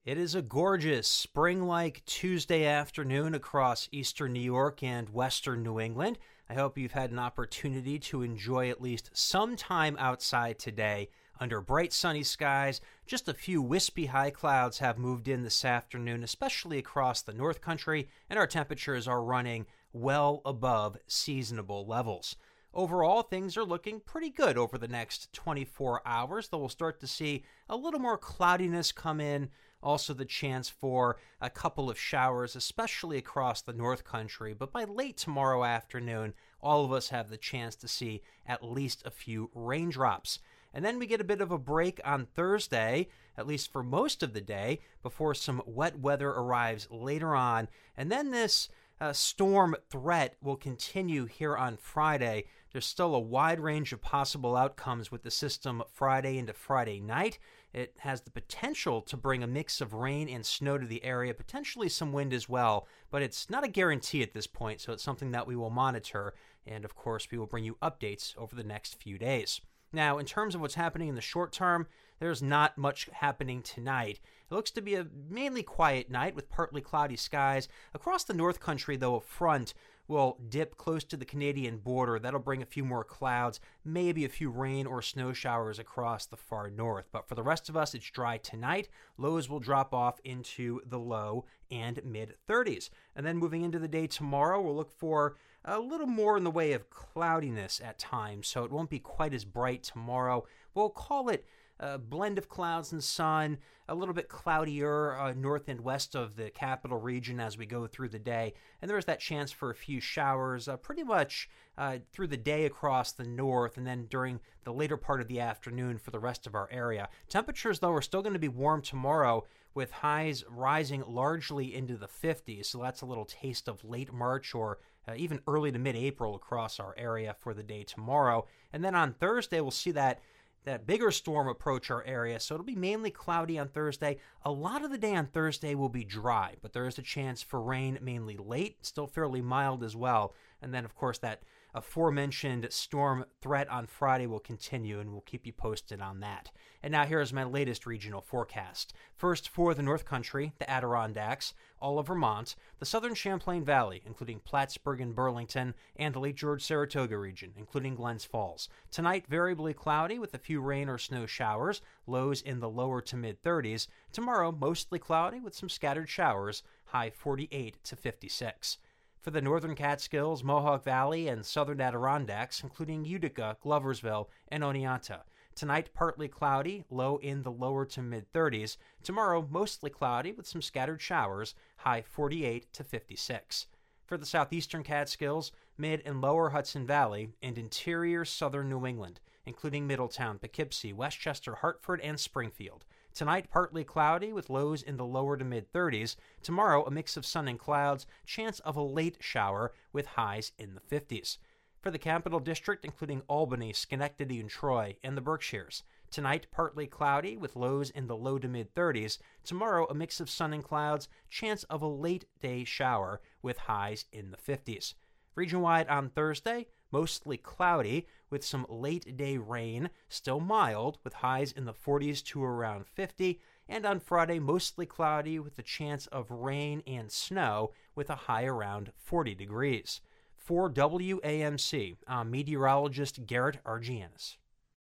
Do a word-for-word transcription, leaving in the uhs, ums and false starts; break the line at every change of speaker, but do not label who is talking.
It is a gorgeous spring-like Tuesday afternoon across eastern New York and western New England. I hope you've had an opportunity to enjoy at least some time outside today under bright sunny skies. Just a few wispy high clouds have moved in this afternoon, especially across the North Country, and our temperatures are running well above seasonable levels. Overall, things are looking pretty good over the next twenty-four hours, though we'll start to see a little more cloudiness come in. Also, the chance for a couple of showers, especially across the North Country. But by late tomorrow afternoon, all of us have the chance to see at least a few raindrops. And then we get a bit of a break on Thursday, at least for most of the day, before some wet weather arrives later on. And then this uh, storm threat will continue here on Friday. There's still a wide range of possible outcomes with the system Friday into Friday night. It has the potential to bring a mix of rain and snow to the area, potentially some wind as well, but it's not a guarantee at this point, so it's something that we will monitor, and of course we will bring you updates over the next few days. Now, in terms of what's happening in the short term, there's not much happening tonight. It looks to be a mainly quiet night with partly cloudy skies. Across the North Country, though, a front will dip close to the Canadian border. That'll bring a few more clouds, maybe a few rain or snow showers across the far north. But for the rest of us, it's dry tonight. Lows will drop off into the low and mid thirties. And then moving into the day tomorrow, we'll look for a little more in the way of cloudiness at times, so it won't be quite as bright tomorrow. We'll call it a blend of clouds and sun, a little bit cloudier uh, north and west of the capital region as we go through the day. And there's that chance for a few showers uh, pretty much uh, through the day across the north, and then during the later part of the afternoon for the rest of our area. Temperatures, though, are still going to be warm tomorrow, with highs rising largely into the fifties. So that's a little taste of late March or uh, even early to mid-April across our area for the day tomorrow. And then on Thursday, we'll see that that bigger storm approach our area, so it'll be mainly cloudy on Thursday. A lot of the day on Thursday will be dry, but there is a chance for rain mainly late, still fairly mild as well. And then, of course, that aforementioned storm threat on Friday will continue, and we'll keep you posted on that. And now here is my latest regional forecast. First, for the North Country, the Adirondacks, all of Vermont, the southern Champlain Valley, including Plattsburgh and Burlington, and the Lake George-Saratoga region, including Glens Falls. Tonight, variably cloudy with a few rain or snow showers, lows in the lower to mid-thirties. Tomorrow, mostly cloudy with some scattered showers, high forty-eight to fifty-six. For the northern Catskills, Mohawk Valley, and southern Adirondacks, including Utica, Gloversville, and Oneonta. Tonight, partly cloudy, low in the lower to mid-thirties. Tomorrow, mostly cloudy with some scattered showers, high forty-eight to fifty-six. For the southeastern Catskills, mid and lower Hudson Valley, and interior southern New England, including Middletown, Poughkeepsie, Westchester, Hartford, and Springfield. Tonight, partly cloudy with lows in the lower to mid-thirties. Tomorrow, a mix of sun and clouds, chance of a late shower with highs in the fifties. For the Capital District, including Albany, Schenectady, and Troy, and the Berkshires. Tonight, partly cloudy with lows in the low to mid-thirties. Tomorrow, a mix of sun and clouds, chance of a late day shower with highs in the fifties. Region-wide on Thursday, mostly cloudy with some late day rain, still mild with highs in the forties to around fifty. And on Friday, mostly cloudy with the chance of rain and snow with a high around forty degrees. For W A M C, I'm meteorologist Garrett Argianis.